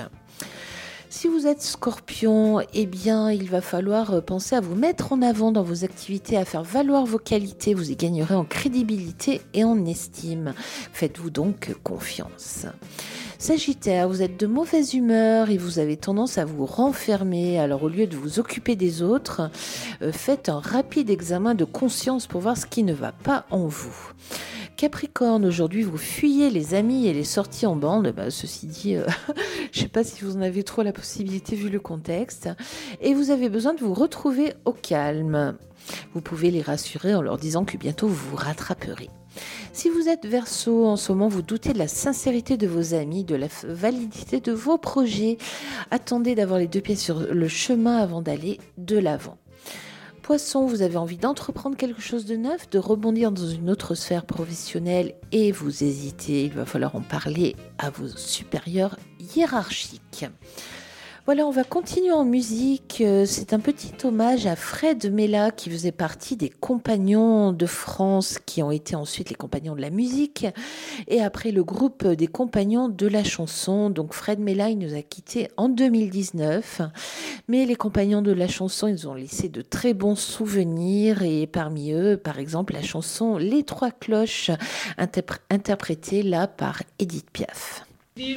Si vous êtes Scorpion, eh bien, il va falloir penser à vous mettre en avant dans vos activités, à faire valoir vos qualités. Vous y gagnerez en crédibilité et en estime. Faites-vous donc confiance. Sagittaire, vous êtes de mauvaise humeur et vous avez tendance à vous renfermer. Alors, au lieu de vous occuper des autres, euh, faites un rapide examen de conscience pour voir ce qui ne va pas en vous. Capricorne, aujourd'hui, vous fuyez les amis et les sorties en bande. Bah, ceci dit, euh, je ne sais pas si vous en avez trop la possibilité vu le contexte. Et vous avez besoin de vous retrouver au calme. Vous pouvez les rassurer en leur disant que bientôt vous vous rattraperez. Si vous êtes Verseau, en ce moment, vous doutez de la sincérité de vos amis, de la validité de vos projets. Attendez d'avoir les deux pieds sur le chemin avant d'aller de l'avant. Poisson, vous avez envie d'entreprendre quelque chose de neuf, de rebondir dans une autre sphère professionnelle et vous hésitez. Il va falloir en parler à vos supérieurs hiérarchiques. Voilà, on va continuer en musique. C'est un petit hommage à Fred Mella qui faisait partie des Compagnons de France qui ont été ensuite les Compagnons de la musique et après le groupe des Compagnons de la chanson. Donc Fred Mella, il nous a quittés en deux mille dix-neuf, mais les Compagnons de la chanson, ils ont laissé de très bons souvenirs et parmi eux, par exemple, la chanson Les Trois Cloches, interpr- interprétée là par Edith Piaf.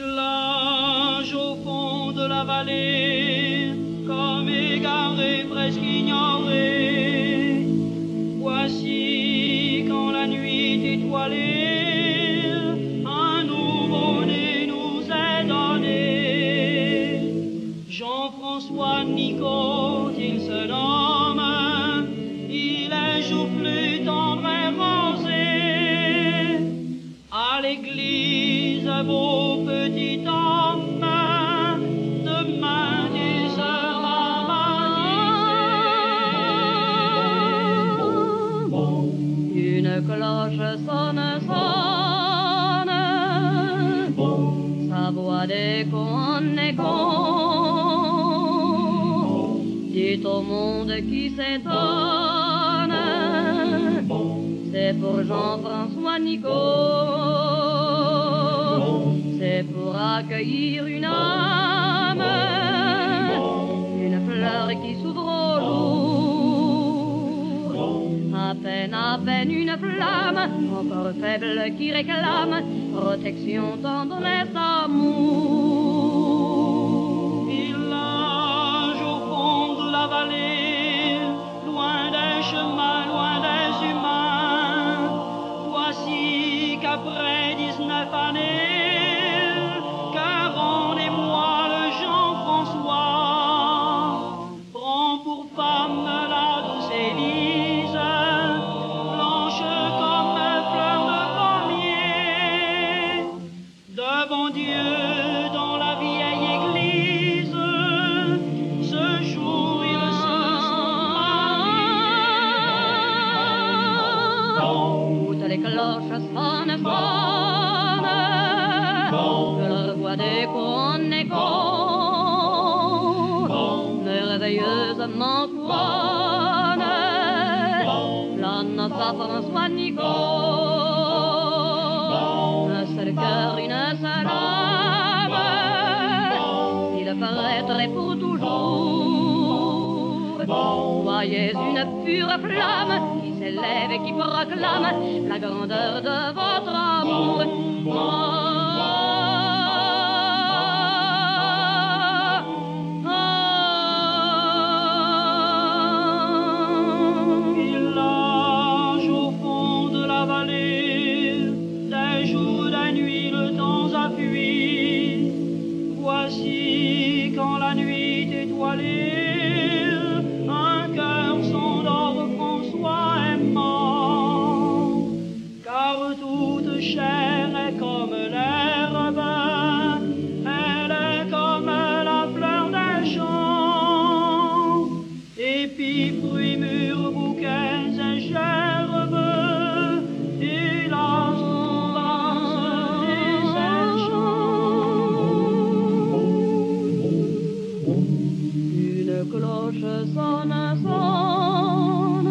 Village au fond de la vallée, comme égaré, presque ignoré. Voici quand la nuit étoilée, un nouveau-né nous est donné. Jean-François Nicot, il se nomme, il est joufflu, tendre et rosé. À l'église, beau petit homme, demain tu seras baptisé. Une cloche sonne, sonne, sa voix d'écho en écho, dit au monde qui s'étonne, c'est pour Jean-François Nicot. C'est pour accueillir une âme, une fleur qui s'ouvre au jour. À peine, à peine une flamme, encore faible qui réclame protection, tendresse, amour. Village au fond de la vallée, loin des chemins, loin des humains. Voici qu'après dix-neuf années, pas François Nico. Un seul cœur, une seule âme, il paraîtrait pour toujours. Soyez une pure flamme qui s'élève et qui proclame la grandeur de votre amour. Village au fond de la vallée, des jours, des nuits, le temps appuie. Voici quand la nuit étoilée, un cœur s'endort, François aimant. Car toute chair est comme l'herbe, elle est comme la fleur des champs. Épis, fruits, mûrs, bouquets et gerbes, hélas, tombasse Une cloche sonne, sonne,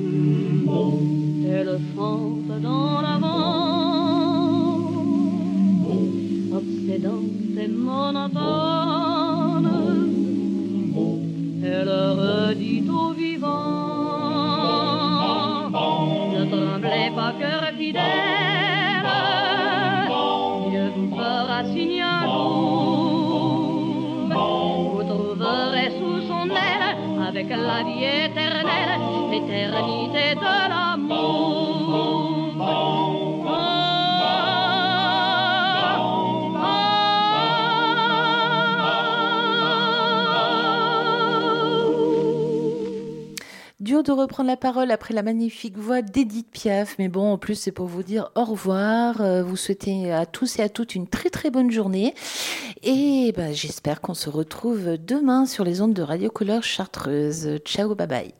elle chante dans l'avant, obsédante et monotone, elle redit aux vivants, ne tremblez pas, cœur fidèle, Dieu vous fera signe un jour, vous trouverez sous son aile, avec la vie éternelle, l'éternité de l'amour. Dur de reprendre la parole après la magnifique voix d'Edith Piaf, mais bon, en plus c'est pour vous dire au revoir, euh, vous souhaitez à tous et à toutes une très très bonne journée, et bah, j'espère qu'on se retrouve demain sur les ondes de Radio Couleur Chartreuse. Ciao, bye bye.